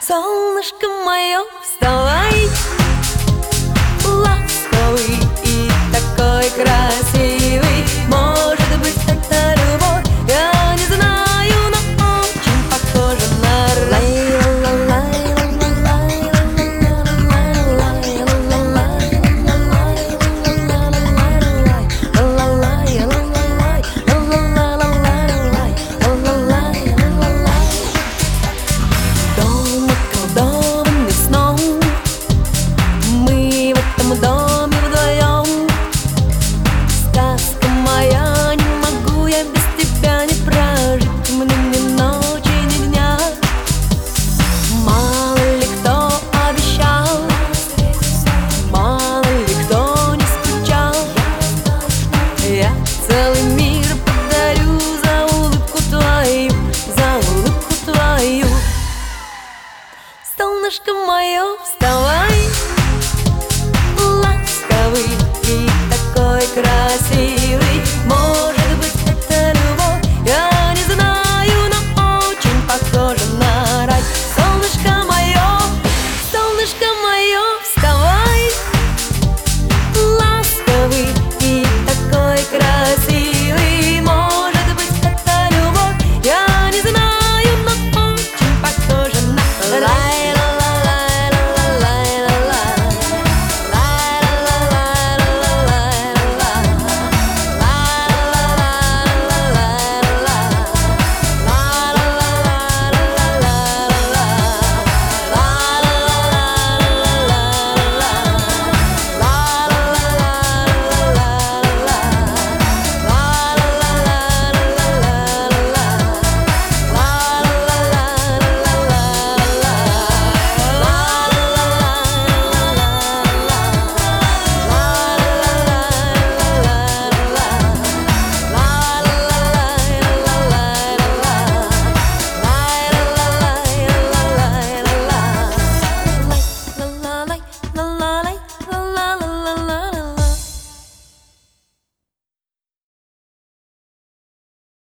Солнышко мое, вставай, ласковый и такой красивый. Может быть, это любовь, я не знаю, но очень похоже на рай. Доме вдвоем. Сказка моя, не могу я без тебя не прожить мне ни ночи, ни дня. Мало ли кто обещал, мало ли кто не скучал. Я целый мир подарю за улыбку твою, за улыбку твою. Солнышко мое, вставай.